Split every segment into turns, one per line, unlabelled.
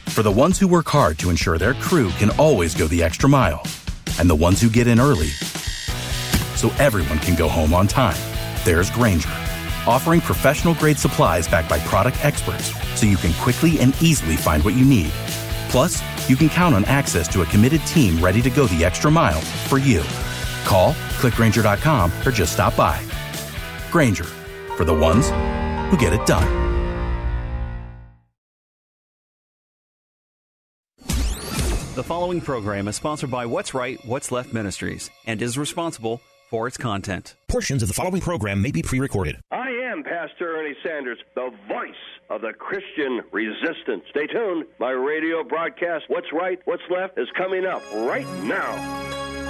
For the ones who work hard to ensure their crew can always go the extra mile, and the ones who get in early so everyone can go home on time, there's Grainger, offering professional-grade supplies backed by product experts so you can quickly and easily find what you need. Plus, you can count on access to a committed team ready to go the extra mile for you. Call, click Grainger.com, or just stop by. Grainger, for the ones who get it done.
The following program is sponsored by What's Right, What's Left Ministries and is responsible for its content.
Portions of the following program may be pre-recorded.
I am Pastor Ernie Sanders, the voice of the Christian resistance. Stay tuned. My radio broadcast, What's Right, What's Left, is coming up right now.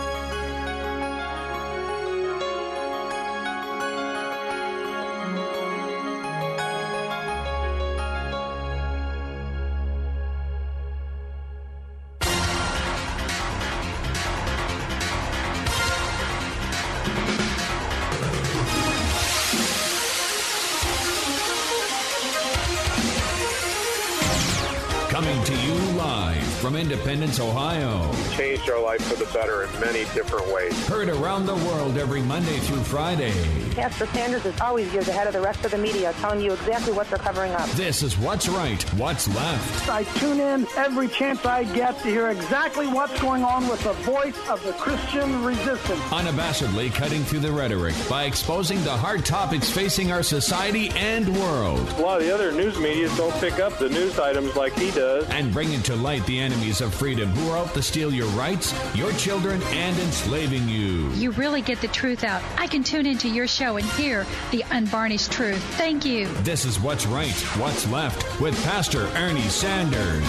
Coming to you live from Independence, Ohio.
Changed our life for the better in many different ways.
Heard around the world every Monday through Friday.
Pastor Sanders is always years ahead of the rest of the media, telling you exactly what they're covering up.
This is What's Right, What's Left.
I tune in every chance I get to hear exactly what's going on with the voice of the Christian resistance.
Unabashedly cutting through the rhetoric by exposing the hard topics facing our society and world.
A lot of the other news media don't pick up the news items like he does.
And bringing to light the enemies of freedom who are out to steal your rights, your children, and enslaving you.
You really get the truth out. I can tune into your show and hear the unvarnished truth. Thank you.
This is What's Right, What's Left with Pastor Ernie Sanders.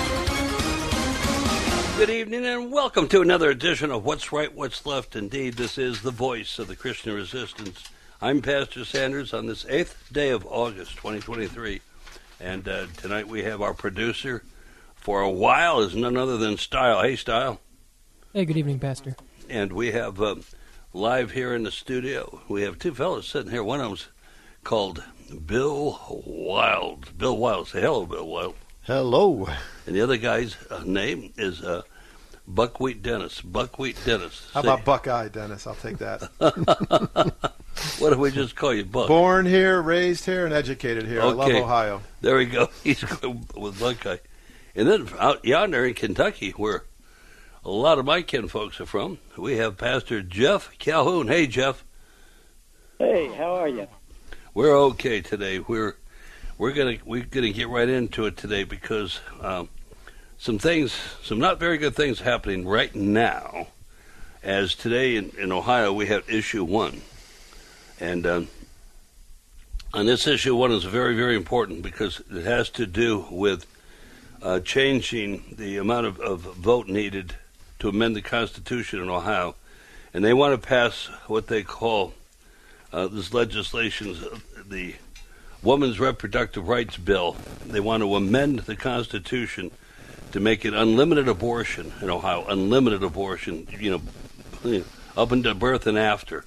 Good evening and welcome to another edition of What's Right, What's Left. Indeed, this is the voice of the Christian resistance. I'm Pastor Sanders on this 8th day of August, 2023. And tonight we have our producer for a while is none other than Style. Hey, Style.
Hey, good evening, Pastor.
And we have live here in the studio, we have two fellows sitting here. One of them's called Bill Wild. Bill Wild. Say hello, Bill Wild.
Hello.
And the other guy's name is Buckwheat Dennis. Buckwheat Dennis.
How about Buckeye Dennis? I'll take that.
What do we just call you, Buck?
Born here, raised here, and educated here.
Okay.
I love Ohio.
There we go. He's with Buckeye. And then out yonder in Kentucky, where a lot of my kin folks are from, we have Pastor Jeff Calhoun. Hey, Jeff.
Hey, how are you?
We're okay today. We're gonna get right into it today because some not very good things happening right now. As today in Ohio, we have issue 1. And on this issue 1 is very, very important because it has to do with changing the amount of vote needed to amend the Constitution in Ohio. And they want to pass what they call this legislation, the Women's Reproductive Rights Bill. They want to amend the Constitution to make it unlimited abortion in Ohio, unlimited abortion, up until birth and after.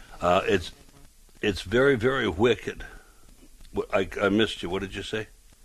It's very, very wicked. I missed you. What did you say?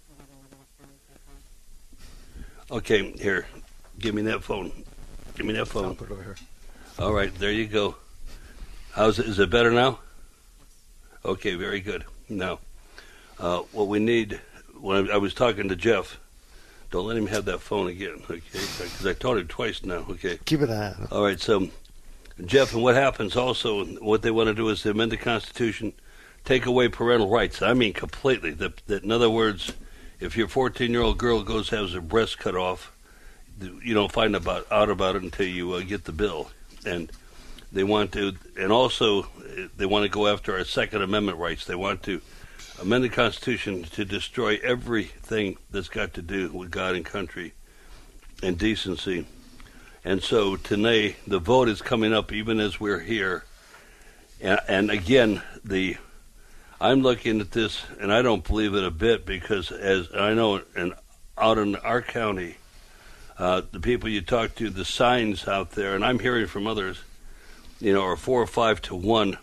Okay, here. Give me that phone. Give me that phone.
I'll put it over here.
All right, there you go. How's it? Is it better now? Okay, very good. Now, what we need, when I was talking to Jeff, don't let him have that phone again, okay? Because I told him twice now, okay?
Keep it at.
All right, so, Jeff, and what happens also, what they want to do is to amend the Constitution, take away parental rights. I mean completely. That in other words, if your 14-year-old girl goes has her breast cut off, you don't find out about it until you get the bill. And they want to, and also they want to go after our Second Amendment rights. They want to amend the Constitution to destroy everything that's got to do with God and country and decency. And so today, the vote is coming up even as we're here. And again, I'm looking at this, and I don't believe it a bit, because as I know, out in our county, the people you talk to, the signs out there, and I'm hearing from others, are 4 or 5 to 1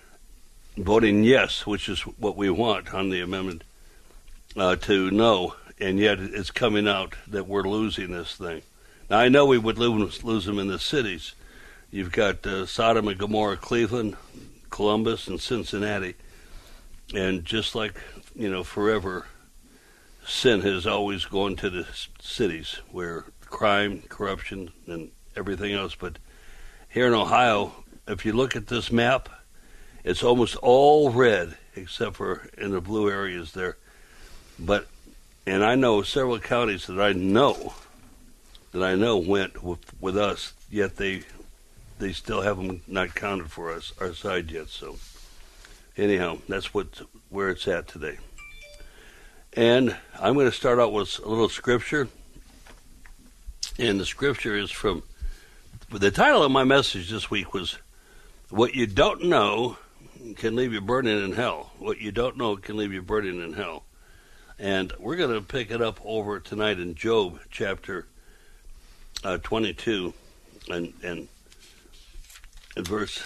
voting yes, which is what we want on the amendment, to no. and yet it's coming out that we're losing this thing. Now, I know we would lose them in the cities. You've got Sodom and Gomorrah, Cleveland, Columbus, and Cincinnati. And just like, forever, sin has always gone to the cities where crime, corruption, and everything else. But here in Ohio, if you look at this map, it's almost all red except for in the blue areas there. And I know several counties that I know went with us, yet they still haven't not counted for us, our side yet. So anyhow, that's where it's at today. And I'm going to start out with a little scripture. And the scripture is the title of my message this week was, What You Don't Know Can Leave You Burning in Hell. What you don't know can leave you burning in hell. And we're going to pick it up over tonight in Job chapter 22 and verse,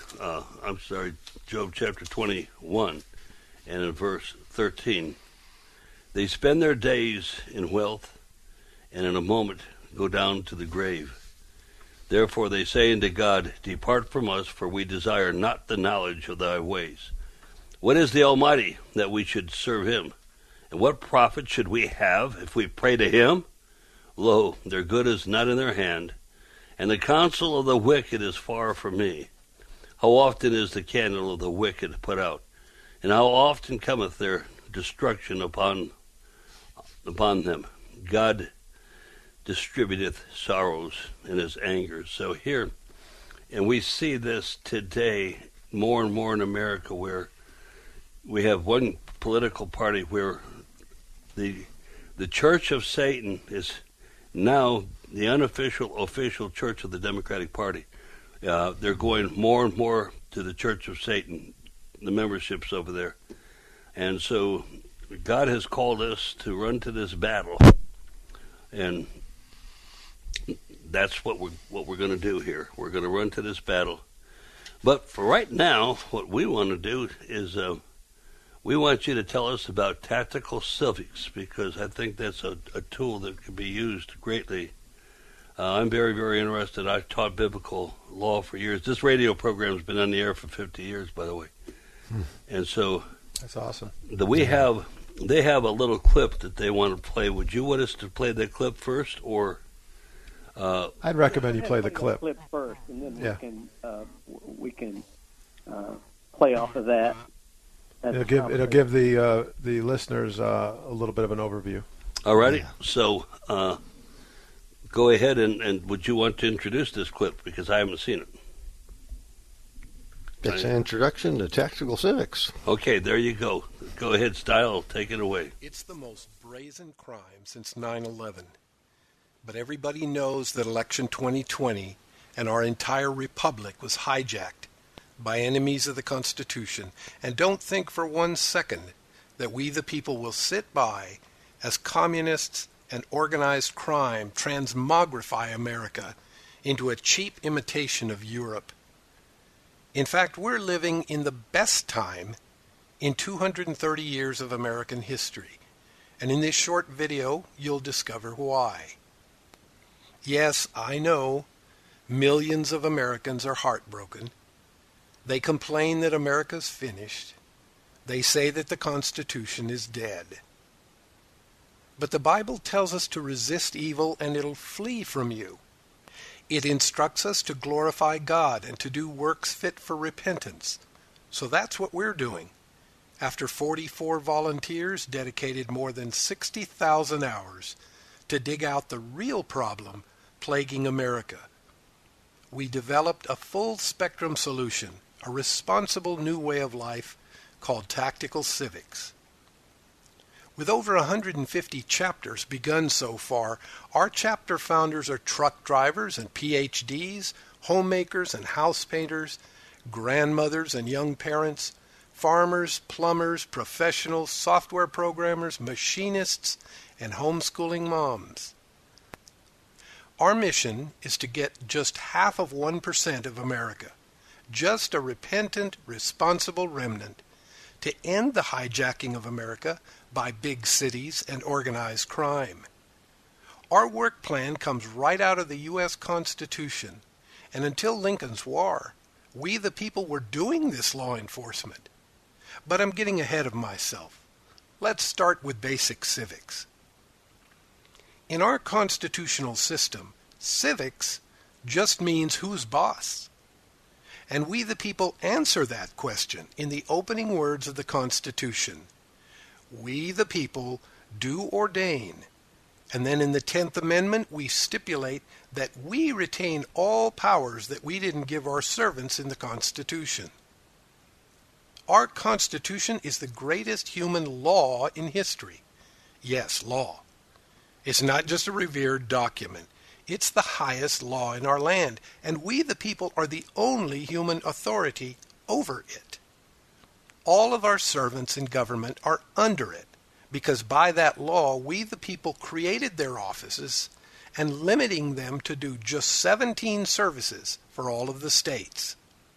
Job chapter 21 and in verse 13. They spend their days in wealth and in a moment go down to the grave. Therefore they say unto God, Depart from us, for we desire not the knowledge of thy ways. What is the Almighty that we should serve him? And what profit should we have if we pray to him? Lo, their good is not in their hand, and the counsel of the wicked is far from me. How often is the candle of the wicked put out? And how often cometh their destruction upon them? God distributeth sorrows in his anger. So here, and we see this today more and more in America, where we have one political party where the Church of Satan is now the official church of the Democratic Party. They're going more and more to the Church of Satan, the memberships over there. And so God has called us to run to this battle, and that's what we're going to do here. We're going to run to this battle. But for right now, what we want to do is we want you to tell us about tactical civics, because I think that's a tool that can be used greatly. I'm very, very interested. I've taught biblical law for years. This radio program has been on the air for 50 years, by the way. And so
that's awesome.
They have a little clip that they want to play. Would you want us to play that clip first, or?
I'd recommend you play the clip.
Clip first, and then we can play off of that.
It'll give the listeners a little bit of an overview.
All righty. So go ahead and would you want to introduce this clip, because I haven't seen it?
It's an introduction to tactical civics.
Okay, there you go. Go ahead, Style. Take it away.
It's the most brazen crime since 9/11. But everybody knows that election 2020 and our entire republic was hijacked by enemies of the Constitution, and don't think for 1 second that we the people will sit by as communists and organized crime transmogrify America into a cheap imitation of Europe. In fact, we're living in the best time in 230 years of American history, and in this short video you'll discover why. Yes, I know, millions of Americans are heartbroken. They complain that America's finished. They say that the Constitution is dead. But the Bible tells us to resist evil and it'll flee from you. It instructs us to glorify God and to do works fit for repentance. So that's what we're doing. After 44 volunteers dedicated more than 60,000 hours to dig out the real problem plaguing America, we developed a full-spectrum solution, a responsible new way of life called Tactical Civics. With over 150 chapters begun so far, our chapter founders are truck drivers and PhDs, homemakers and house painters, grandmothers and young parents, farmers, plumbers, professionals, software programmers, machinists, and homeschooling moms. Our mission is to get just 0.5% of America, just a repentant, responsible remnant, to end the hijacking of America by big cities and organized crime. Our work plan comes right out of the U.S. Constitution, and until Lincoln's War, we the people were doing this law enforcement. But I'm getting ahead of myself. Let's start with basic civics. In our constitutional system, civics just means who's boss. And we the people answer that question in the opening words of the Constitution. We the people do ordain. And then in the 10th Amendment, we stipulate that we retain all powers that we didn't give our servants in the Constitution. Our Constitution is the greatest human law in history. Yes, law. It's not just a revered document. It's the highest law in our land, and we the people are the only human authority over it. All of our servants in government are under it, because by that law we the people created their offices and limiting them to do just 17 services for all of the states.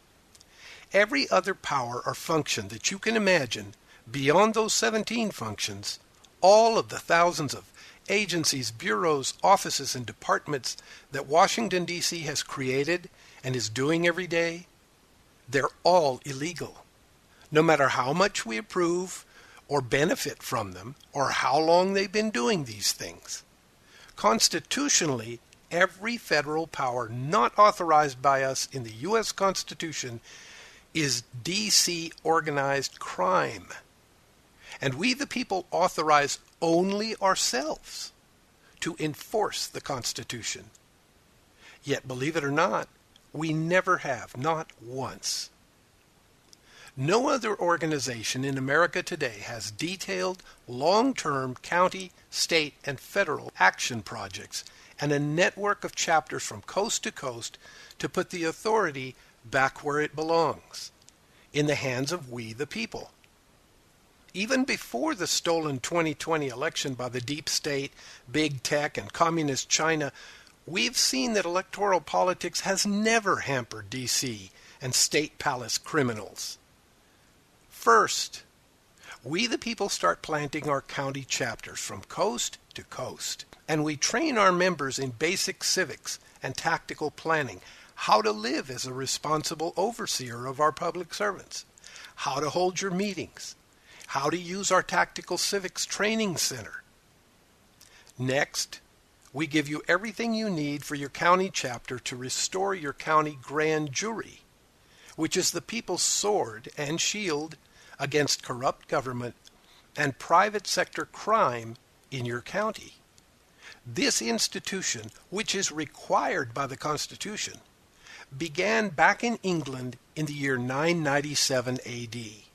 Every other power or function that you can imagine beyond those 17 functions, all of the thousands of agencies, bureaus, offices, and departments that Washington, D.C. has created and is doing every day, they're all illegal. No matter how much we approve or benefit from them, or how long they've been doing these things. Constitutionally, every federal power not authorized by us in the U.S. Constitution is D.C. organized crime. And we the people authorize only ourselves to enforce the Constitution. Yet, believe it or not, we never have, not once. No other organization in America today has detailed, long-term county, state, and federal action projects and a network of chapters from coast to coast to put the authority back where it belongs, in the hands of we the people. Even before the stolen 2020 election by the deep state, big tech, and communist China, we've seen that electoral politics has never hampered D.C. and state palace criminals. First, we the people start planting our county chapters from coast to coast, and we train our members in basic civics and tactical planning, how to live as a responsible overseer of our public servants, how to hold your meetings, how to use our tactical civics training center. Next, we give you everything you need for your county chapter to restore your county grand jury, which is the people's sword and shield against corrupt government and private sector crime in your county. This institution, which is required by the Constitution, began back in England in the year 997 AD.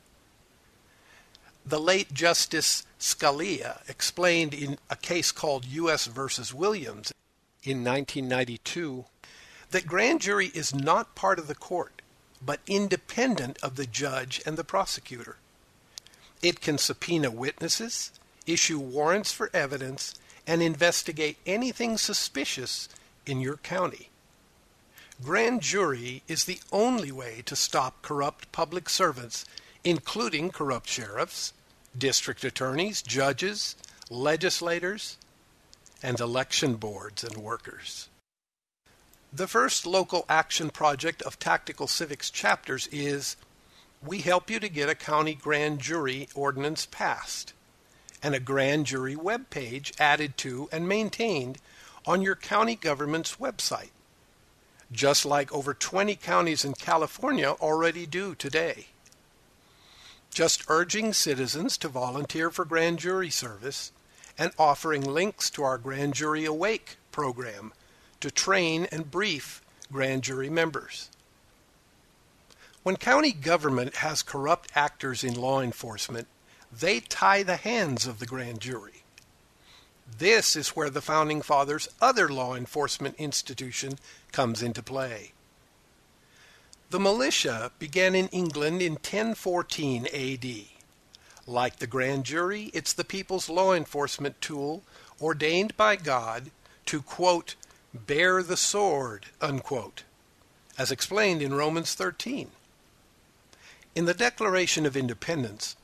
The late Justice Scalia explained in a case called U.S. versus Williams in 1992 that grand jury is not part of the court, but independent of the judge and the prosecutor. It can subpoena witnesses, issue warrants for evidence, and investigate anything suspicious in your county. Grand jury is the only way to stop corrupt public servants, including corrupt sheriffs, district attorneys, judges, legislators, and election boards and workers. The first local action project of Tactical Civics chapters is we help you to get a county grand jury ordinance passed and a grand jury web page added to and maintained on your county government's website, just like over 20 counties in California already do today. Just urging citizens to volunteer for grand jury service and offering links to our Grand Jury Awake program to train and brief grand jury members. When county government has corrupt actors in law enforcement, they tie the hands of the grand jury. This is where the Founding Fathers' other law enforcement institution comes into play. The militia began in England in 1014 AD. Like the grand jury, it's the people's law enforcement tool ordained by God to, quote, bear the sword, unquote, as explained in Romans 13. In the Declaration of Independence,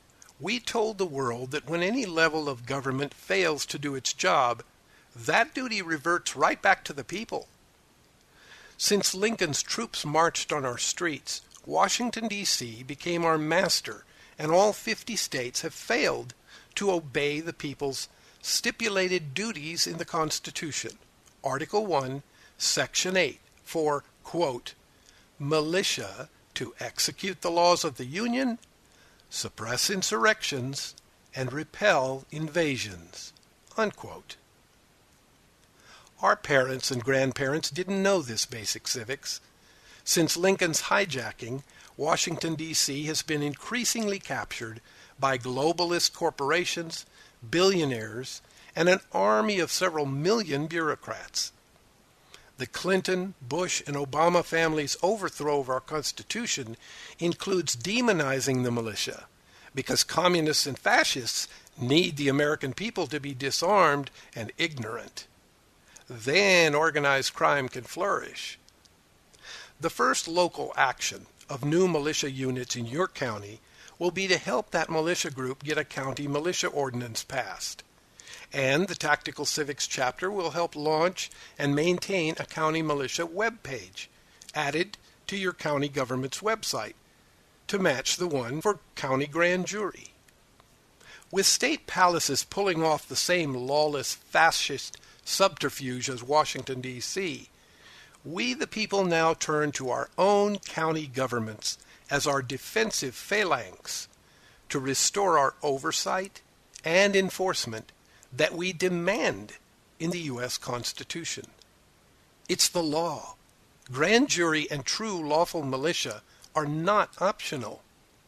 we told the world that when any level of government fails to do its job, that duty reverts right back to the people. Since Lincoln's troops marched on our streets, Washington, D.C. became our master, and all 50 states have failed to obey the people's stipulated duties in the Constitution. Article 1, Section 8, for, quote, militia to execute the laws of the Union, suppress insurrections, and repel invasions, unquote. Our parents and grandparents didn't know this basic civics. Since Lincoln's hijacking, Washington, D.C. has been increasingly captured by globalist corporations, billionaires, and an army of several million bureaucrats. The Clinton, Bush, and Obama families' overthrow of our Constitution includes demonizing the militia because communists and fascists need the American people to be disarmed and ignorant. Then organized crime can flourish. The first local action of new militia units in your county will be to help that militia group get a county militia ordinance passed. And the Tactical Civics chapter will help launch and maintain a county militia web page added to your county government's website to match the one for county grand jury. With state palaces pulling off the same lawless fascist subterfuge as Washington, D.C., we the people now turn to our own county governments as our defensive phalanx to restore our oversight and enforcement that we demand in the U.S. Constitution. It's the law. Grand jury and true lawful militia are not optional.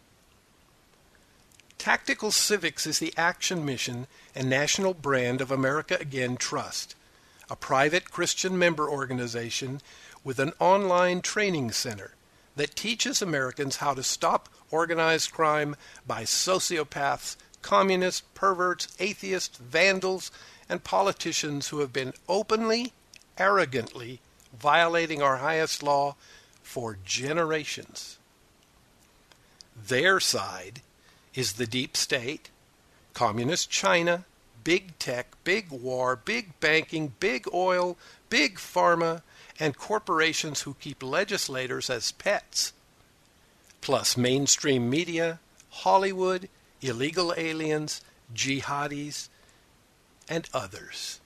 Tactical Civics is the action mission and national brand of America Again Trust, a private Christian member organization with an online training center that teaches Americans how to stop organized crime by sociopaths, communists, perverts, atheists, vandals, and politicians who have been openly, arrogantly violating our highest law for generations. Their side is the deep state, communist China, big tech, big war, big banking, big oil, big pharma, and corporations who keep legislators as pets, plus mainstream media, Hollywood, illegal aliens, jihadis, and others.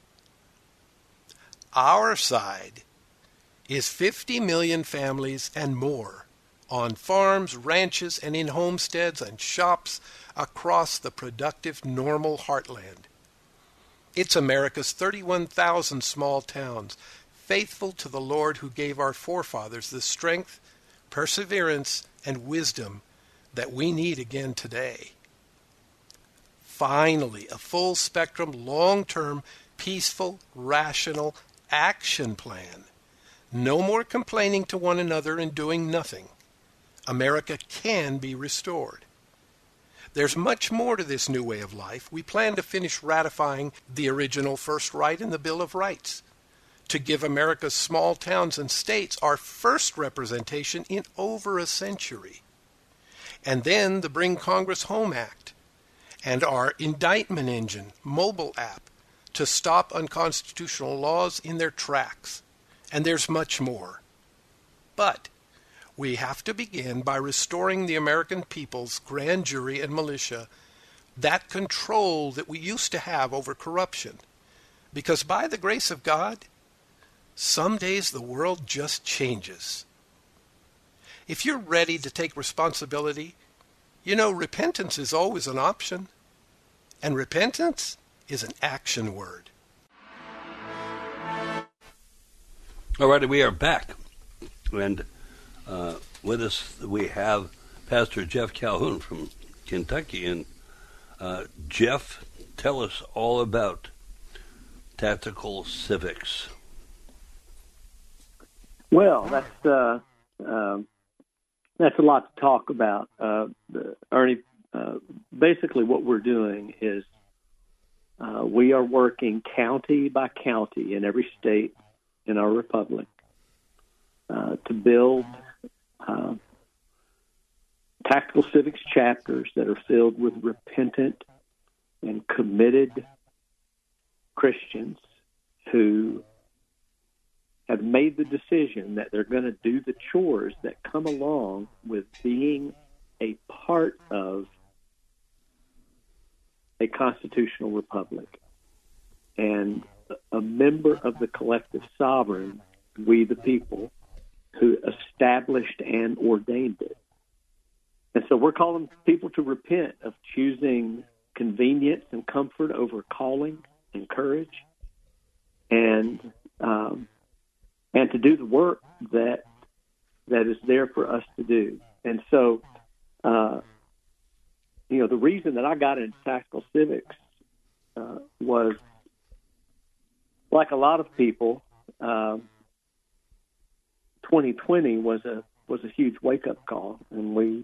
Our side is 50 million families and more on farms, ranches, and in homesteads and shops across the productive, normal heartland. It's America's 31,000 small towns, faithful to the Lord who gave our forefathers the strength, perseverance, and wisdom that we need again today. Finally, a full-spectrum, long-term, peaceful, rational action plan. No more complaining to one another and doing nothing. America can be restored. There's much more to this new way of life. We plan to finish ratifying the original first right in the Bill of Rights, to give America's small towns and states our first representation in over a century. And then the Bring Congress Home Act and our indictment engine mobile app to stop unconstitutional laws in their tracks. And there's much more. But we have to begin by restoring the American people's grand jury and militia that control that we used to have over corruption. Because by the grace of God, some days the world just changes. If you're ready to take responsibility, you know repentance is always an option. And repentance is an action word.
All right, we are back. And with us we have Pastor Jeff Calhoun from Kentucky. And Jeff, tell us all about Tactical Civics.
Well, that's a lot to talk about, Ernie. Basically, what we're doing is we are working county by county in every state in our republic to build Tactical Civics chapters that are filled with repentant and committed Christians who have made the decision that they're going to do the chores that come along with being a part of a constitutional republic and a member of the collective sovereign, we the people, who established and ordained it. And so we're calling people to repent of choosing convenience and comfort over calling and courage, and to do the work that is there for us to do. And so, the reason that I got into tactical civics was, like a lot of people, 2020 was a huge wake-up call, and we,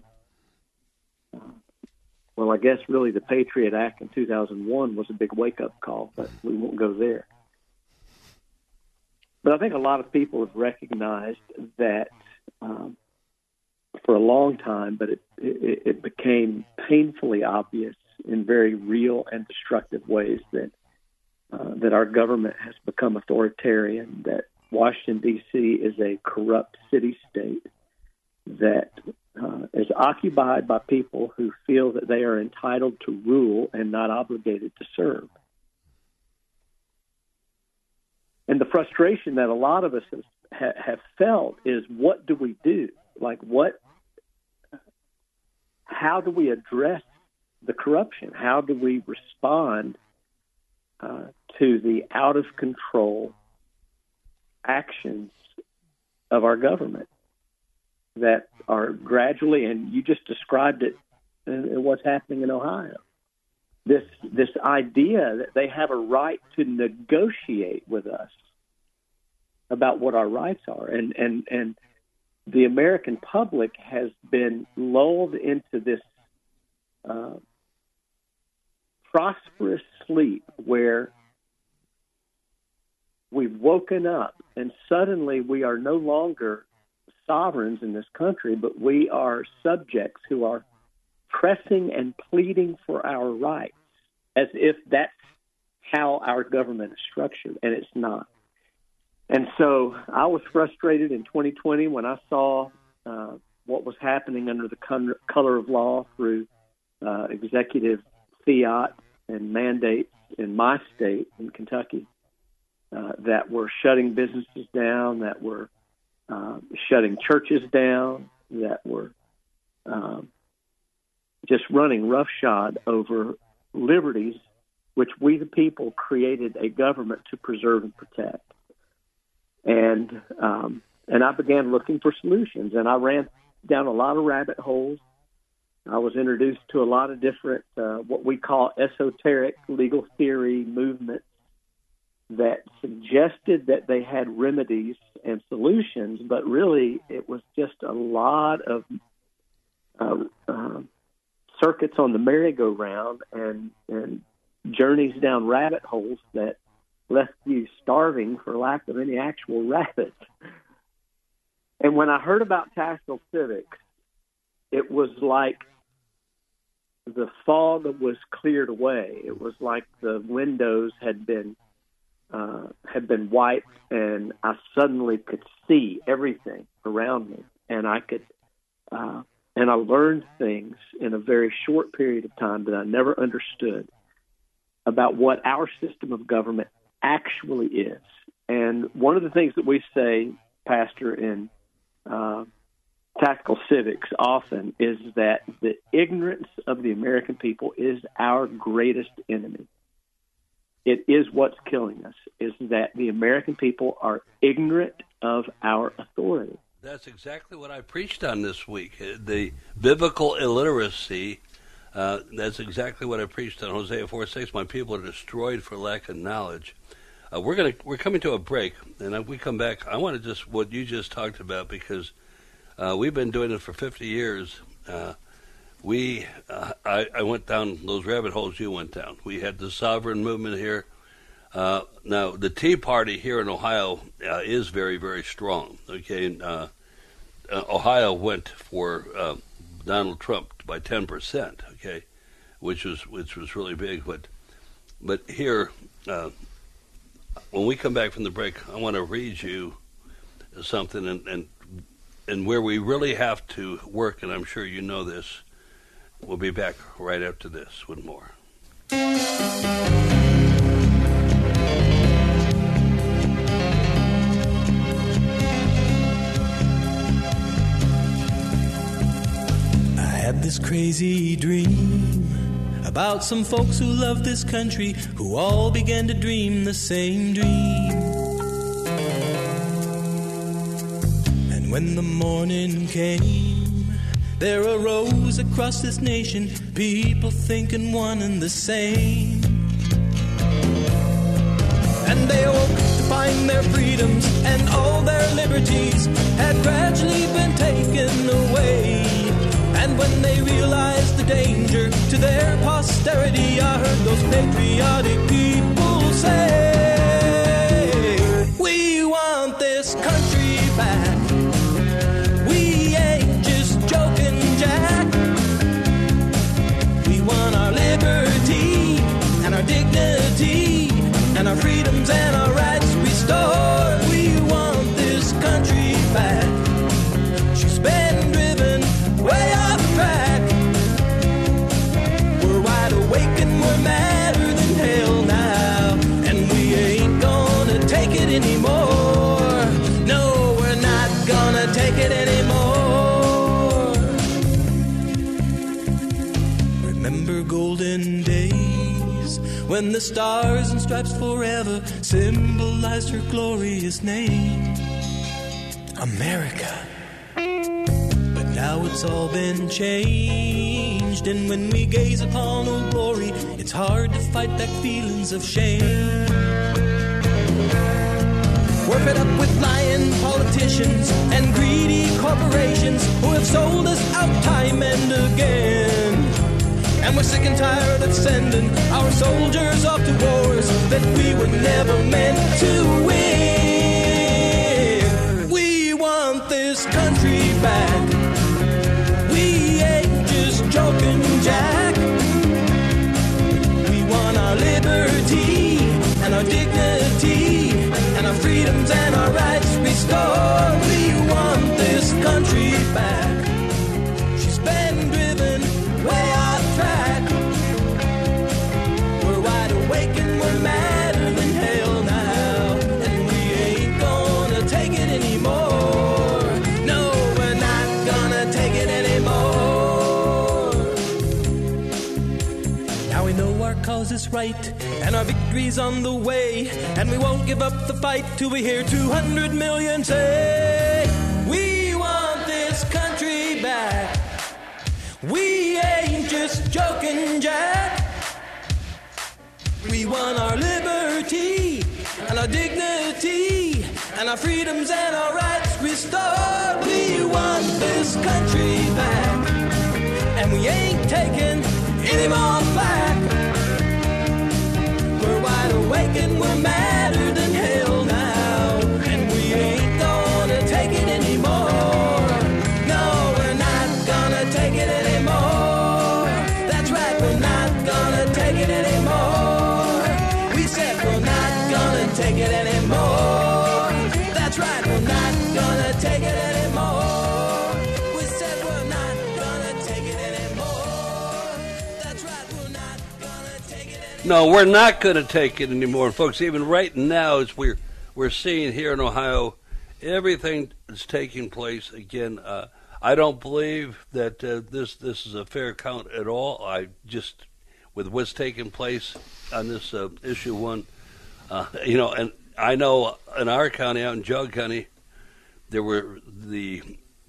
I guess really the Patriot Act in 2001 was a big wake-up call, but we won't go there. But I think a lot of people have recognized that for a long time, but it became painfully obvious in very real and destructive ways that our government has become authoritarian, that Washington, D.C. is a corrupt city-state that is occupied by people who feel that they are entitled to rule and not obligated to serve. And the frustration that a lot of us have felt is, what do we do? How do we address the corruption? How do we respond to the out-of-control actions of our government that are gradually, and you just described it in what's happening in Ohio, this idea that they have a right to negotiate with us about what our rights are. And the American public has been lulled into this prosperous sleep where we've woken up and suddenly we are no longer sovereigns in this country, but we are subjects who are pressing and pleading for our rights, as if that's how our government is structured, and it's not. And so I was frustrated in 2020 when I saw what was happening under the color of law through executive fiat and mandates in my state, in Kentucky, that were shutting businesses down, that were shutting churches down, that were just running roughshod over liberties, which we the people created a government to preserve and protect. And I began looking for solutions, and I ran down a lot of rabbit holes. I was introduced to a lot of different what we call esoteric legal theory movements that suggested that they had remedies and solutions, but really it was just a lot of circuits on the merry-go-round and journeys down rabbit holes that left you starving for lack of any actual rabbits. And when I heard about tactical civics, it was like the fog was cleared away. It was like the windows had been wiped, and I suddenly could see everything around me, and I could, and I learned things in a very short period of time that I never understood about what our system of government actually is. And one of the things that we say, Pastor, in tactical civics often is that the ignorance of the American people is our greatest enemy. It is what's killing us, is that the American people are ignorant of our authority.
That's exactly what I preached on this week. The biblical illiteracy, that's exactly what I preached on Hosea 4:6. My people are destroyed for lack of knowledge. We're coming to a break, and when we come back, I want to just what you just talked about, because we've been doing it for 50 years. I went down those rabbit holes you went down. We had the sovereign movement here. Now, the Tea Party here in Ohio is very, very strong. Okay, Ohio went for Donald Trump by 10%. Okay, which was really big. But here, when we come back from the break, I want to read you something, and where we really have to work, and I'm sure you know this. We'll be back right after this with more.
I had this crazy dream about some folks who love this country, who all began to dream the same dream. And when the morning came, there arose across this nation people thinking one and the same. And they awoke to find their freedoms and all their liberties had gradually been taken away. And when they realized the danger to their posterity, I heard those patriotic people say, we want this country back. We ain't just joking, Jack. We want our liberty and our dignity and our freedoms and our rights restored. We want this country back. She's been driven way off track. We're wide awake and we're madder than hell now, and we ain't gonna take it anymore. No, we're not gonna take it anymore. Remember golden days when the stars and stripes forever symbolized her glorious name, America. Now it's all been changed, and when we gaze upon old glory, it's hard to fight back feelings of shame. We're fed up with lying politicians and greedy corporations who have sold us out time and again. And we're sick and tired of sending our soldiers off to wars that we were never meant to win. We want this country back. We ain't just joking, Jack. We want our liberty and our dignity and our freedoms and our rights restored. We want this country back. She's been driven way off track. We're wide awake and we're madder than hell now, and we ain't gonna take it anymore. No, we're not gonna take it anymore. Now we know our cause is right and our victory's on the way, and we won't give up the fight till we hear 200 million say, we want this country back. We ain't just joking, Jack. We want our liberty and our dignity and our freedoms and our rights restored. We want this country back, and we ain't taking any more flack. We're wide awake and we're madder than hell now, and we ain't gonna take it anymore. No, we're not gonna take it anymore. That's right, we're not gonna take it anymore. We said we're not gonna take it anymore. That's right, we're not gonna take it anymore. We said we're not gonna take it anymore. That's right, we're not gonna take it anymore.
No, we're not going to take it anymore, folks. Even right now, as we're seeing here in Ohio, everything is taking place again. I don't believe that this is a fair count at all. I just, with what's taking place on this issue one, and I know in our county, out in Jug County, there were the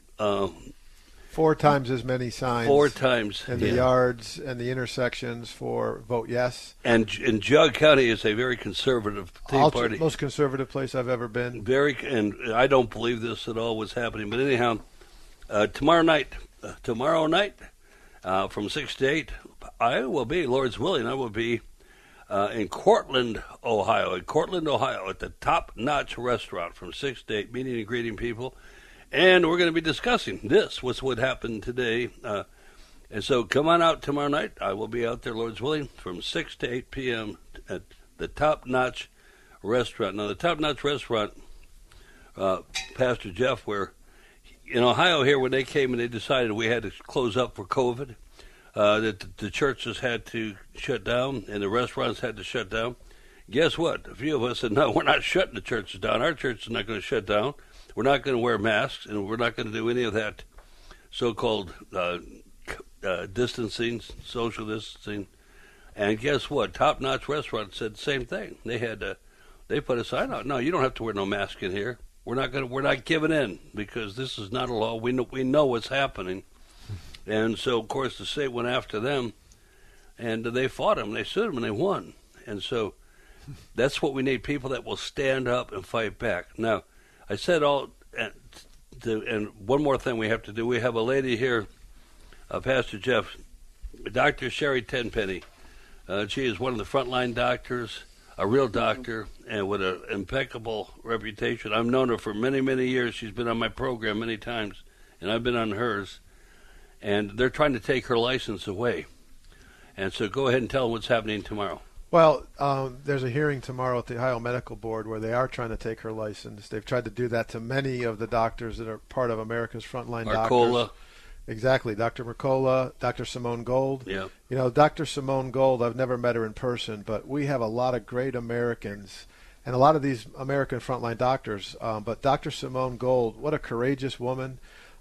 4 times as many signs.
4 times
in the yards and the intersections for vote yes.
And Jug County is a very conservative party.
Most conservative place I've ever been.
And I don't believe this at all was happening. But anyhow, tomorrow night from 6 to 8, I will be, Lord's willing, I will be in Cortland, Ohio. At the top-notch restaurant from 6 to 8, meeting and greeting people. And we're going to be discussing this, what happened today. And so come on out tomorrow night. I will be out there, Lord's willing, from 6 to 8 p.m. at the Top Notch Restaurant. Now, the Top Notch Restaurant, Pastor Jeff, where in Ohio here, when they came and they decided we had to close up for COVID, that the churches had to shut down and the restaurants had to shut down, guess what? A few of us said, no, we're not shutting the churches down. Our church is not going to shut down. We're not going to wear masks, and we're not going to do any of that so-called distancing, social distancing. And guess what? Top Notch Restaurant said the same thing. They put a sign out. No, you don't have to wear no mask in here. We're not giving in because this is not a law. We know what's happening. And so, of course, the state went after them, and they fought them. They sued them, and they won. And so that's what we need, people that will stand up and fight back. Now, I said and one more thing we have to do. We have a lady here, Pastor Jeff, Dr. Sherry Tenpenny. She is one of the frontline doctors, a real doctor, and with an impeccable reputation. I've known her for many, many years. She's been on my program many times, and I've been on hers. And they're trying to take her license away. And so go ahead and tell them what's happening tomorrow.
Well, there's a hearing tomorrow at the Ohio Medical Board where they are trying to take her license. They've tried to do that to many of the doctors that are part of America's frontline doctors. Exactly, Dr. Mercola, Dr. Simone Gold.
Yeah.
Dr. Simone Gold, I've never met her in person, but we have a lot of great Americans and a lot of these American frontline doctors. But Dr. Simone Gold, what a courageous woman.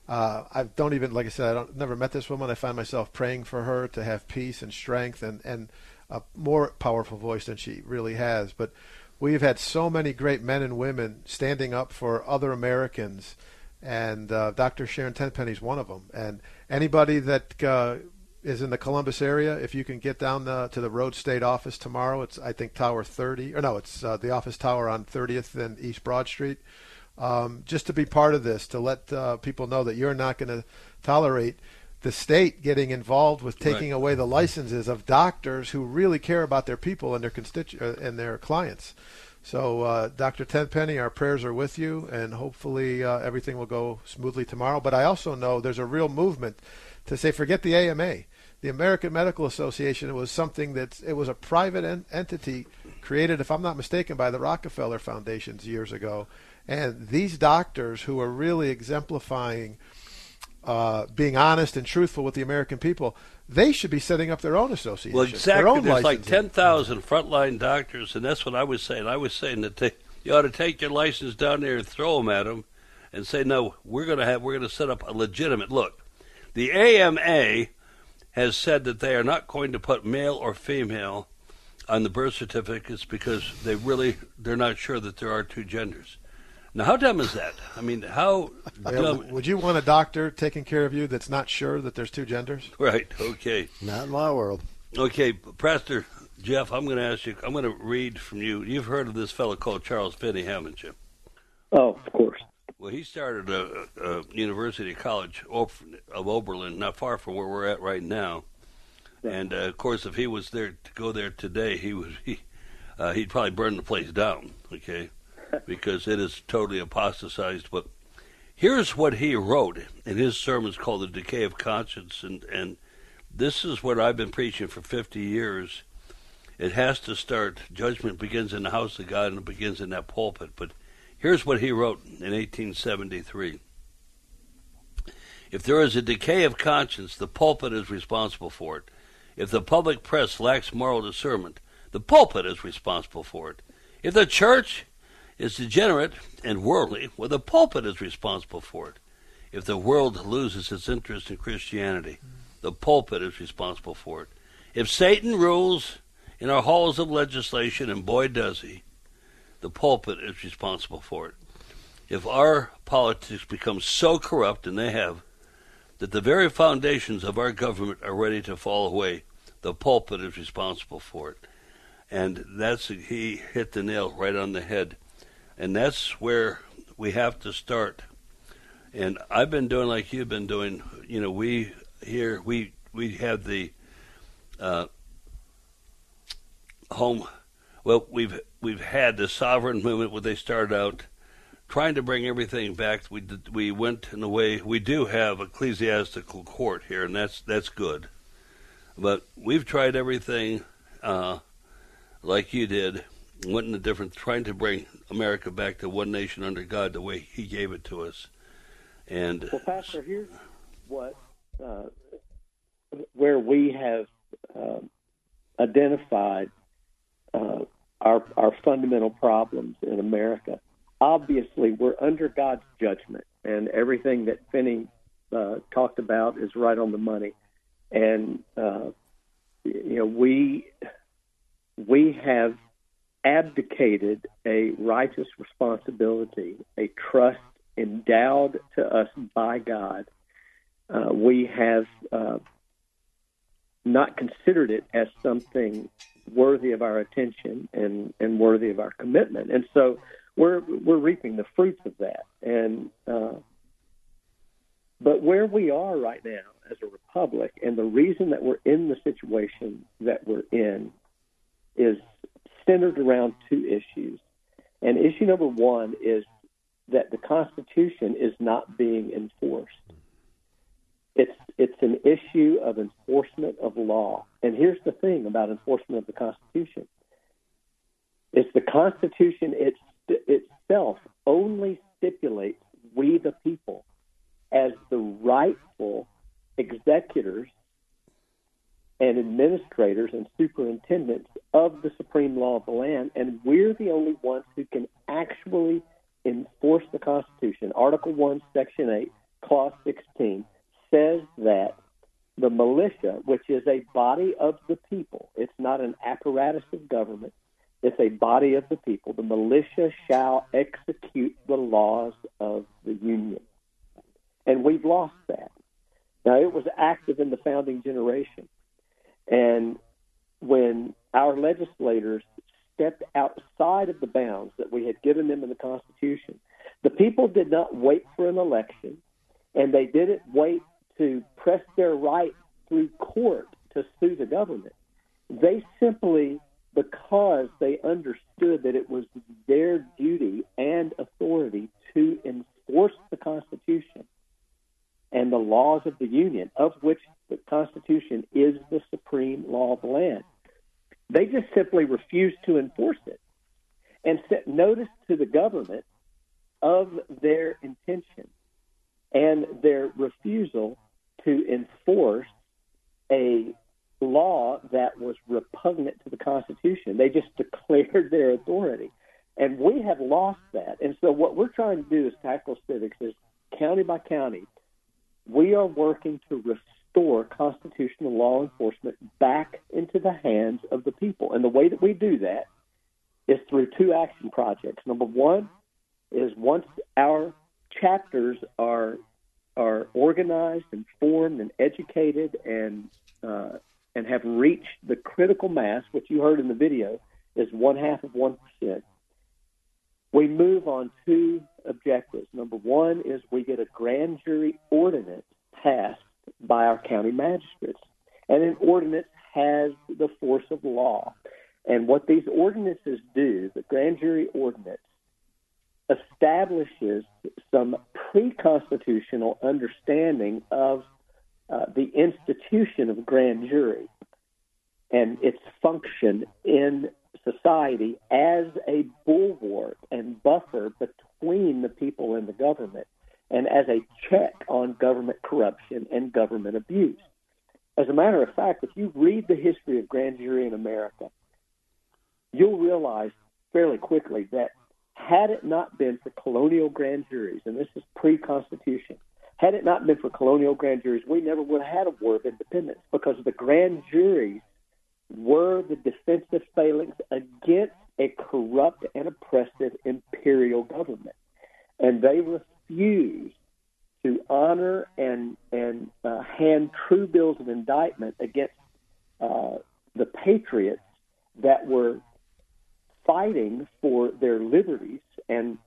I don't even, like I said, never met this woman. I find myself praying for her to have peace and strength and a more powerful voice than she really has. But we've had so many great men and women standing up for other Americans, and Dr. Sharon Tenpenny is one of them. And anybody that is in the Columbus area, if you can get down to the Road State office tomorrow, it's, I think, Tower 30. Or no, it's the office tower on 30th and East Broad Street. Just to be part of this, to let people know that you're not going to tolerate the state getting involved with taking away the licenses of doctors who really care about their people and their and their clients. So, Dr. Tenpenny, our prayers are with you, and hopefully everything will go smoothly tomorrow. But I also know there's a real movement to say, forget the AMA. The American Medical Association was something it was a private entity created, if I'm not mistaken, by the Rockefeller Foundations years ago. And these doctors who are really exemplifying being honest and truthful with the American people, they should be setting up their own association.
Well, exactly. There's like 10,000 frontline doctors, and that's what I was saying. I was saying that you ought to take your license down there and throw them at them and say, no, we're going to set up a legitimate look. The AMA has said that they are not going to put male or female on the birth certificates because they're not sure that there are two genders. Now, how dumb is that? I mean, how dumb?
Would you want a doctor taking care of you that's not sure that there's two genders?
Right, okay.
Not in my world.
Okay, Pastor Jeff, I'm going to ask you, I'm going to read from you. You've heard of this fellow called Charles Finney, haven't you?
Oh, of course.
Well, he started a university college of Oberlin, not far from where we're at right now. And, of course, if he was there to go there today, he'd probably burn the place down, okay? Because it is totally apostatized. But here's what he wrote in his sermons called The Decay of Conscience, and this is what I've been preaching for 50 years. It has to start. Judgment begins in the house of God, and it begins in that pulpit. But here's what he wrote in 1873. If there is a decay of conscience, the pulpit is responsible for it. If the public press lacks moral discernment, the pulpit is responsible for it. If the church is degenerate and worldly, well, the pulpit is responsible for it. If the world loses its interest in Christianity, the pulpit is responsible for it. If Satan rules in our halls of legislation, and boy does he, the pulpit is responsible for it. If our politics become so corrupt, and they have, that the very foundations of our government are ready to fall away, the pulpit is responsible for it. And he hit the nail right on the head. And that's where we have to start. And I've been doing like you've been doing. You know, we have the home. Well, we've had the sovereign movement where they started out trying to bring everything back. We went in a way. We do have ecclesiastical court here, and that's good. But we've tried everything like you did. Went in a different, trying to bring America back to one nation under God the way He gave it to us. And
well, Pastor, here's what where we have identified our fundamental problems in America. Obviously, we're under God's judgment, and everything that Finney talked about is right on the money. And we have abdicated a righteous responsibility, a trust endowed to us by God. We have not considered it as something worthy of our attention and worthy of our commitment, and so we're reaping the fruits of that. And but where we are right now as a republic, and the reason that we're in the situation that we're in, is centered around two issues. And issue number one is that the Constitution is not being enforced. It's an issue of enforcement of law. And here's the thing about enforcement of the Constitution. It's the Constitution itself only stipulates we the people as the rightful executors and administrators and superintendents of the supreme law of the land, and we're the only ones who can actually enforce the Constitution. Article 1, Section 8, Clause 16 says that the militia, which is a body of the people, it's not an apparatus of government, it's a body of the people, the militia shall execute the laws of the Union. And we've lost that. Now, it was active in the founding generation. And when our legislators stepped outside of the bounds that we had given them in the Constitution, the people did not wait for an election, and they didn't wait to press their right through court to sue the government. They simply, because they understood that it was their duty and authority to enforce the Constitution and the laws of the Union, of which the Constitution is the supreme law of the land, they just simply refused to enforce it and set notice to the government of their intention and their refusal to enforce a law that was repugnant to the Constitution. They just declared their authority. And we have lost that. And so what we're trying to do as Tactical Civics is, county by county, we are working to restore constitutional law enforcement back into the hands of the people. And the way that we do that is through two action projects. Number one is, once our chapters are organized and formed and educated and have reached the critical mass, which you heard in the video is 0.5%, we move on two objectives. Number one is we get a grand jury ordinance passed by our county magistrates. And an ordinance has the force of law. And what these ordinances do, the grand jury ordinance, establishes some pre-constitutional understanding of the institution of grand jury and its function in society as a bulwark and buffer between the people and the government, and as a check on government corruption and government abuse. As a matter of fact, if you read the history of grand jury in America, you'll realize fairly quickly that had it not been for colonial grand juries, and this is pre-Constitution, had it not been for colonial grand juries, we never would have had a War of Independence, because the grand juries were the defensive phalanx against a corrupt and oppressive imperial government. And they refused to honor and hand true bills of indictment against the patriots that were fighting for their liberties and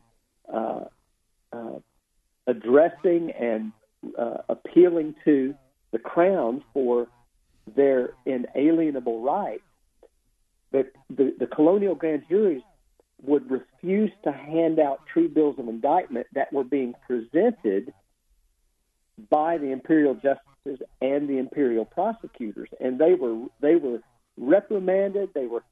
addressing and appealing to the crown for their inalienable rights. But the colonial grand juries would refuse refused to hand out true bills of indictment that were being presented by the imperial justices and the imperial prosecutors, and they were reprimanded. They were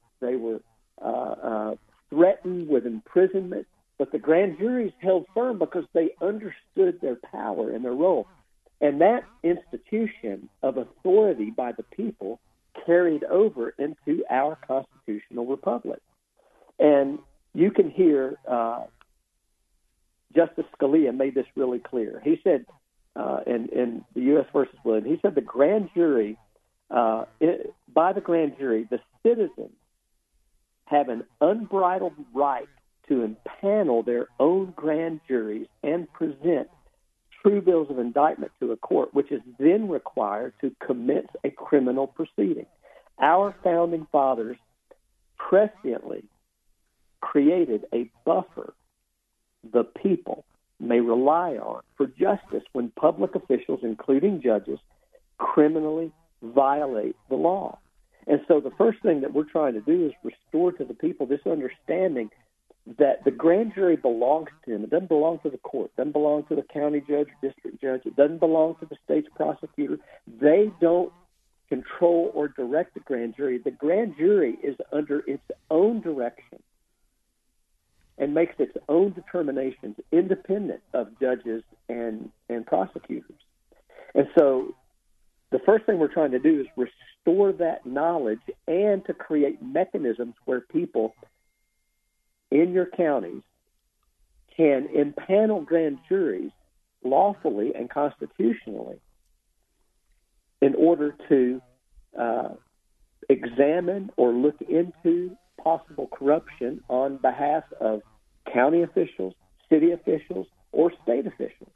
threatened with imprisonment, but the grand juries held firm because they understood their power and their role. And that institution of authority by the people carried over into our constitutional republic. And you can hear Justice Scalia made this really clear. He said in the U.S. versus Wood, he said the grand jury, by the grand jury, the citizens have an unbridled right to impanel their own grand juries and present true bills of indictment to a court, which is then required to commence a criminal proceeding. Our founding fathers presciently created a buffer the people may rely on for justice when public officials, including judges, criminally violate the law. And so the first thing that we're trying to do is restore to the people this understanding that the grand jury belongs to them. It doesn't belong to the court. It doesn't belong to the county judge or district judge. It doesn't belong to the state's prosecutor. They don't control or direct the grand jury. The grand jury is under its own direction and makes its own determinations independent of judges and prosecutors. And so the first thing we're trying to do is restore that knowledge and to create mechanisms where people in your counties can impanel grand juries lawfully and constitutionally in order to examine or look into possible corruption on behalf of county officials, city officials, or state officials.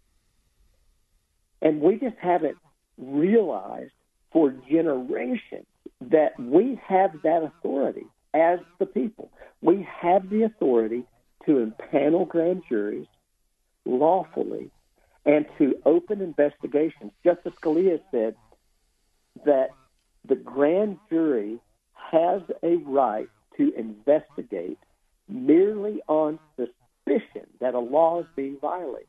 And we just haven't realized for generations that we have that authority as the people. We have the authority to impanel grand juries lawfully and to open investigations. Justice Scalia said that the grand jury has a right to investigate merely on suspicion that a law is being violated.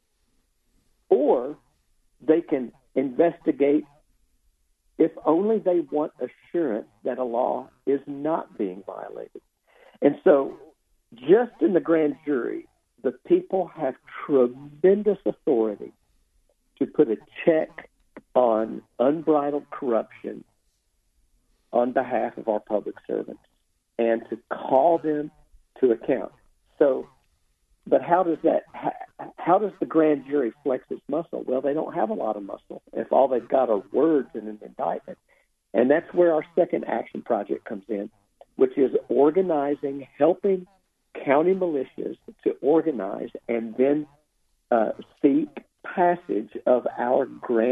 Or they can investigate if only they want assurance that a law is not being violated. And so just in the grand jury, the people have tremendous authority to put a check on unbridled corruption on behalf of our public servants and to call them to account. So, but how does the grand jury flex its muscle? Well, they don't have a lot of muscle if all they've got are words in an indictment. And that's where our second action project comes in, which is organizing, helping county militias to organize and then seek passage of our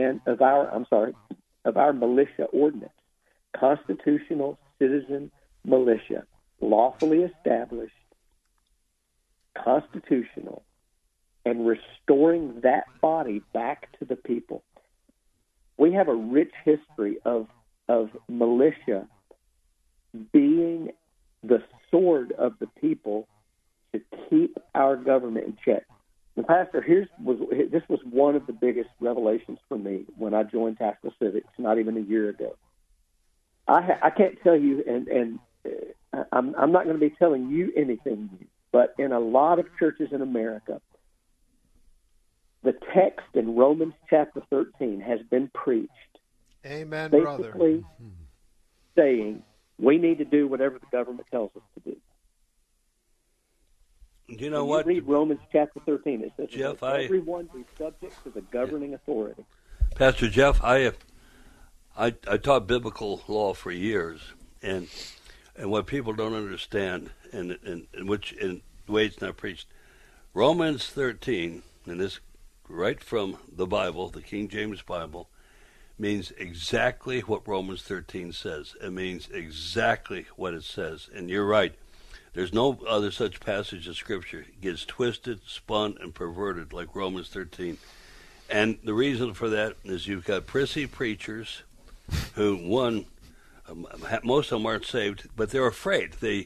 militia ordinance, constitutional citizen militia, lawfully established, constitutional, and restoring that body back to the people. We have a rich history of militia being the sword of the people to keep our government in check. And Pastor, this was one of the biggest revelations for me when I joined Tactical Civics not even a year ago. I can't tell you, and I'm not going to be telling you anything new, but in a lot of churches in America, the text in Romans chapter 13 has been preached.
Amen,
basically
brother.
saying we need to do whatever the government tells us to do.
You know
when
what?
You read Romans chapter 13. It says,
Jeff,
everyone be subject to the governing authority.
Pastor Jeff, I taught biblical law for years, and what people don't understand, and in the way it's not preached, Romans 13, and this right from the Bible, the King James Bible, means exactly what Romans 13 says. It means exactly what it says, and you're right. There's no other such passage of Scripture. It gets twisted, spun, and perverted like Romans 13. And the reason for that is you've got prissy preachers who, most of them aren't saved, but they're afraid.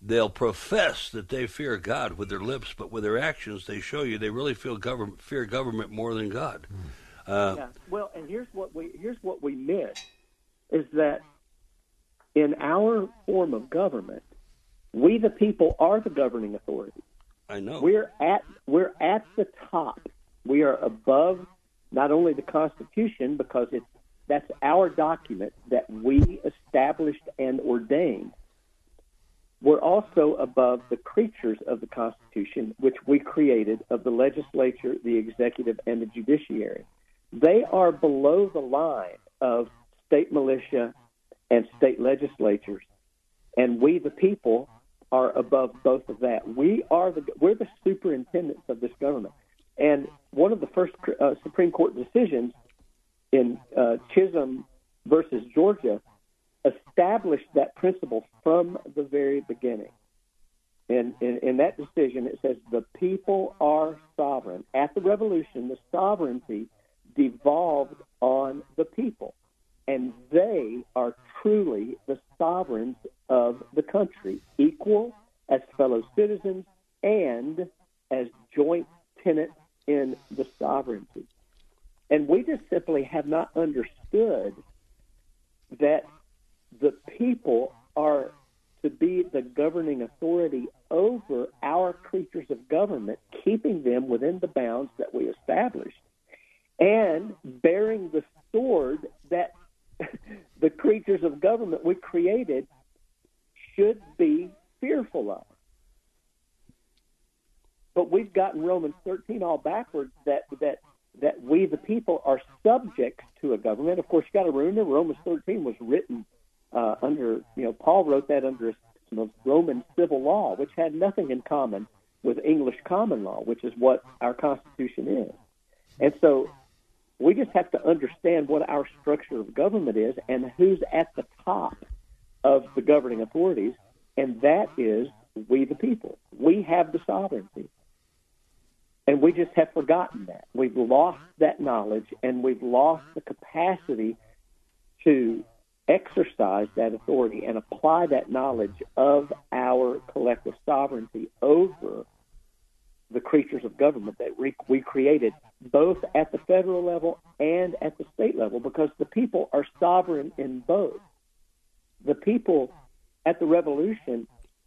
they'll profess that they fear God with their lips, but with their actions, they show you they really fear government more than God.
Yeah. Well, and here's what we miss is that in our form of government, we the people are the governing authority.
I know.
We're at the top. We are above not only the Constitution, because that's our document that we established and ordained. We're also above the creatures of the Constitution, which we created, of the legislature, the executive, and the judiciary. They are below the line of state militia and state legislatures, and we, the people, are above both of that. We're the superintendents of this government. And one of the first Supreme Court decisions in Chisholm versus Georgia established that principle from the very beginning. And in that decision, it says the people are sovereign. At the Revolution, the sovereignty devolved on the people, and they are truly the sovereigns of the country, equal as fellow citizens and as joint tenants in the sovereignty. And we just simply have not understood that the people are to be the governing authority over our creatures of government, keeping them within the bounds that we established, and bearing the sword that the creatures of government we created should be fearful of. But we've gotten Romans 13 all backwards, that we, the people, are subject to a government. Of course, you got to remember Romans 13 was written under, Paul wrote that under a system of Roman civil law, which had nothing in common with English common law, which is what our Constitution is. And so we just have to understand what our structure of government is and who's at the top of the governing authorities, and that is we, the people. We have the sovereignty. And we just have forgotten that. We've lost that knowledge, and we've lost the capacity to exercise that authority and apply that knowledge of our collective sovereignty over the creatures of government that we created, both at the federal level and at the state level, because the people are sovereign in both. The people at the Revolution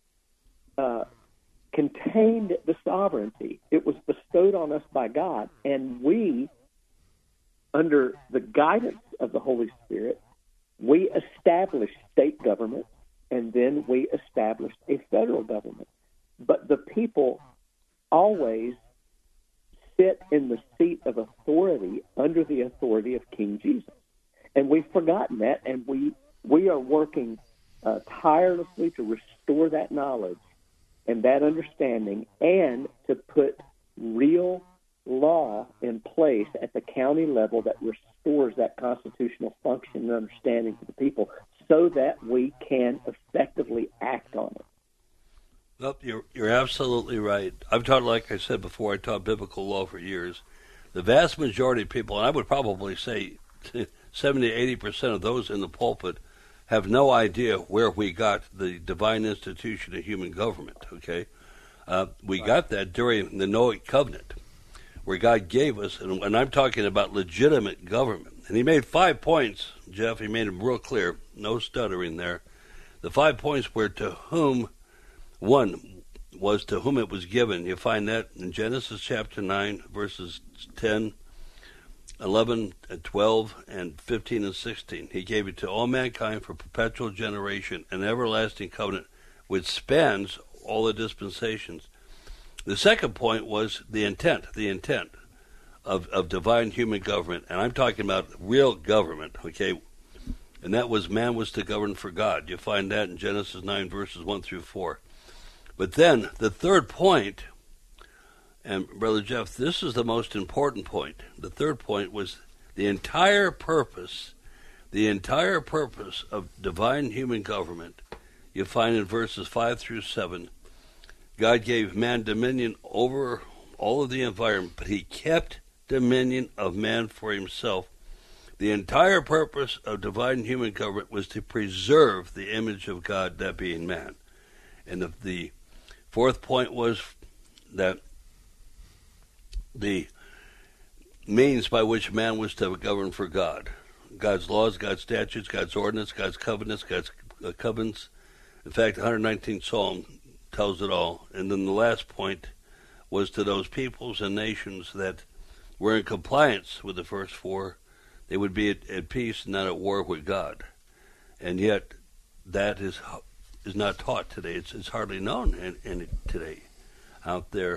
contained the sovereignty. It was bestowed on us by God, and we, under the guidance of the Holy Spirit, we established state government, and then we established a federal government. But the people always sit in the seat of authority under the authority of King Jesus. And we've forgotten that, and we are working tirelessly to restore that knowledge and that understanding, and to put real law in place at the county level that restores that constitutional function and understanding to the people so that we can effectively act on it.
Nope, you're absolutely right. I've taught, like I said before, I taught biblical law for years. The vast majority of people, and I would probably say 70 to 80% of those in the pulpit, have no idea where we got the divine institution of human government, okay? We got that during the Noahic covenant, where God gave us, and I'm talking about legitimate government. And he made 5 points, Jeff. He made them real clear, no stuttering there. The 5 points were to whom, one was to whom it was given. You find that in Genesis chapter 9, verses 10, 11, 12, and 15 and 16. He gave it to all mankind for perpetual generation, an everlasting covenant which spans all the dispensations. The second point was the intent of divine human government, and I'm talking about real government, okay? And that was man was to govern for God. You find that in Genesis 9, verses 1 through 4. But then the third point, and Brother Jeff, this is the most important point. The third point was the entire purpose of divine human government. You find in verses 5 through 7, God gave man dominion over all of the environment, but he kept dominion of man for himself. The entire purpose of divine human government was to preserve the image of God, that being man. And the fourth point was that the means by which man was to govern for God. God's laws, God's statutes, God's ordinance, God's covenants, God's covenants. In fact, the 119th Psalm tells it all. And then the last point was to those peoples and nations that were in compliance with the first four, they would be at peace and not at war with God. And yet, that is not taught today. It's hardly known in today out there.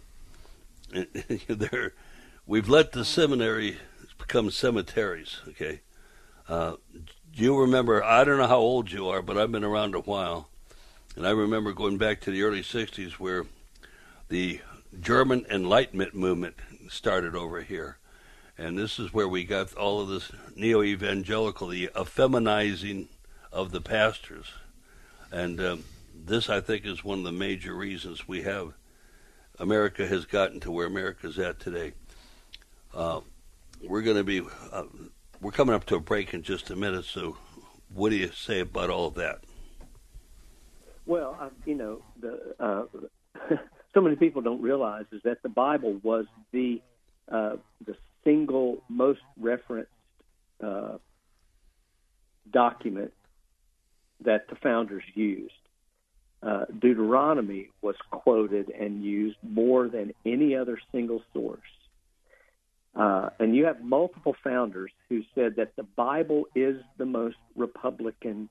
We've let the seminary become cemeteries, okay? You remember, I don't know how old you are, but I've been around a while, and I remember going back to the early 60s where the German Enlightenment movement started over here, and this is where we got all of this neo-evangelical, the effeminizing of the pastors, and this, I think, is one of the major reasons America has gotten to where America's at today. We're coming up to a break in just a minute, so what do you say about all of that?
Well, so many people don't realize is that the Bible was the single most referenced document that the founders used. Deuteronomy was quoted and used more than any other single source. And you have multiple founders who said that the Bible is the most Republican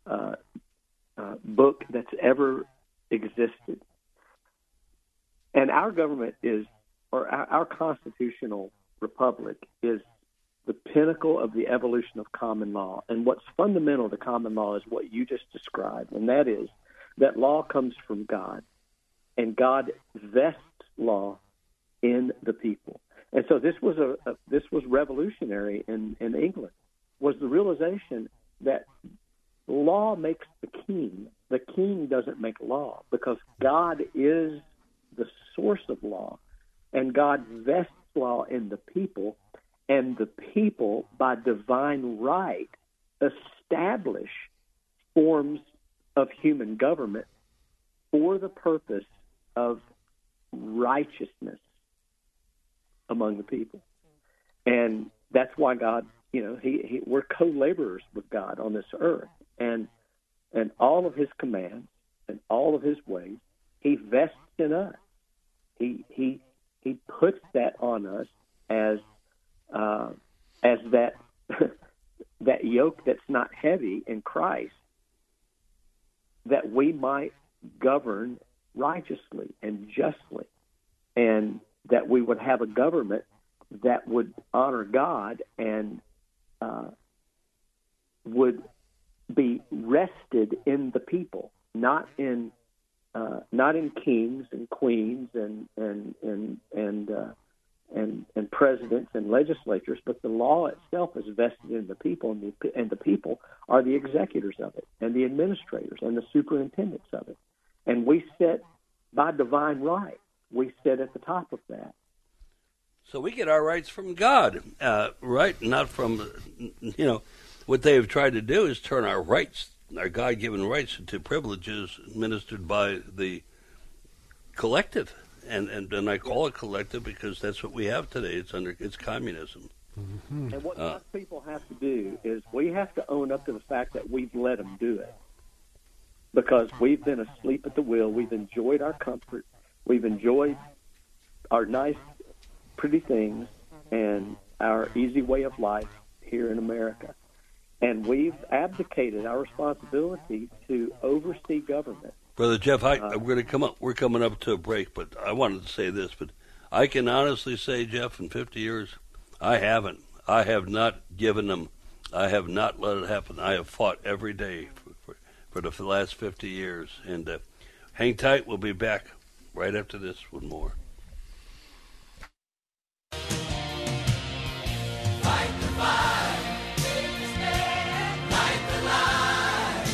book that's ever existed. And our government our constitutional republic is the pinnacle of the evolution of common law. And what's fundamental to common law is what you just described, and that is that law comes from God, and God vests law in the people. And so this was revolutionary in England, was the realization that law makes the king. The king doesn't make law, because God is the source of law, and God vests law in the people, and the people, by divine right, establish forms of human government for the purpose of righteousness among the people. And that's why God, we're co-laborers with God on this earth. And all of his commands and all of his ways, he vests in us. He puts that on us as that that yoke that's not heavy in Christ, that we might govern righteously and justly, and that we would have a government that would honor God and would be rested in the people, not in kings and queens and presidents and legislatures, but the law itself is vested in the people, and the people are the executors of it, and the administrators, and the superintendents of it. And we sit by divine right. We sit at the top of that.
So we get our rights from God, right? Not from, what they have tried to do is turn our rights, our God-given rights, into privileges administered by the collective. And I call it collective because that's what we have today. It's communism.
Mm-hmm. And what most people have to do is we have to own up to the fact that we've let them do it, because we've been asleep at the wheel. We've enjoyed our comfort. We've enjoyed our nice, pretty things and our easy way of life here in America. And we've abdicated our responsibility to oversee government.
Brother Jeff, we're coming up to a break, but I wanted to say this. But I can honestly say, Jeff, in 50 years, I have not given them. I have not let it happen. I have fought every day for the last 50 years. And hang tight. We'll be back right after this with more.
Fight the fight, fight the lie,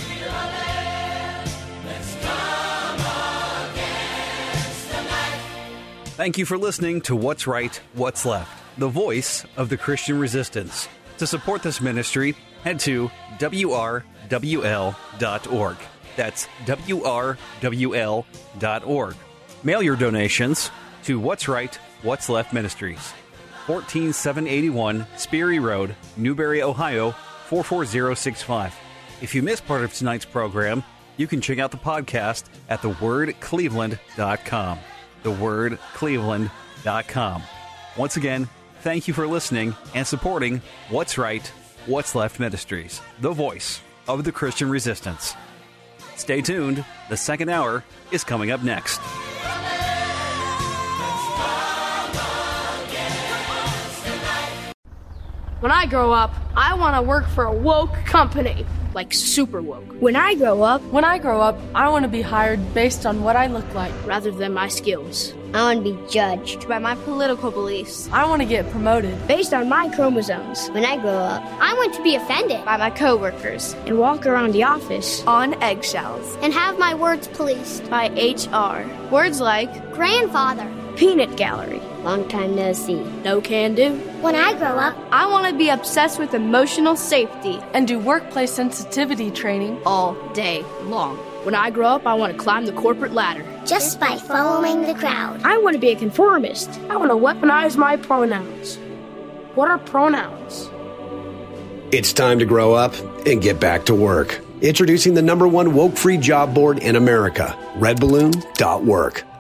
let's come against the night.
Thank you for listening to What's Right, What's Left, the voice of the Christian resistance. To support this ministry, head to WRWL.org. That's WRWL.org. Mail your donations to What's Right, What's Left Ministries, 14781 Sperry Road, Newberry, Ohio, 44065. If you missed part of tonight's program, you can check out the podcast at thewordcleveland.com. Thewordcleveland.com. Once again, thank you for listening and supporting What's Right, What's Left Ministries, the voice of the Christian resistance. Stay tuned. The second hour is coming up next.
When I grow up, I want to work for a woke company, like super woke.
When I grow up,
I want to be hired based on what I look like rather than my skills.
I want to be judged
by my political beliefs.
I want to get promoted
based on my chromosomes.
When I grow up,
I want to be offended
by my coworkers
and walk around the office
on eggshells
and have my words policed
by HR. Words like
grandfather,
peanut gallery,
long time no see,
no can do.
When I grow up,
I want to be obsessed with emotional safety and do workplace sensitivity training all day long. When I grow up, I want to climb the corporate ladder
just by following the crowd.
I want to be a conformist. I want to weaponize my pronouns. What are pronouns?
It's time to grow up and get back to work. Introducing the #1 woke-free job board in America, redballoon.work.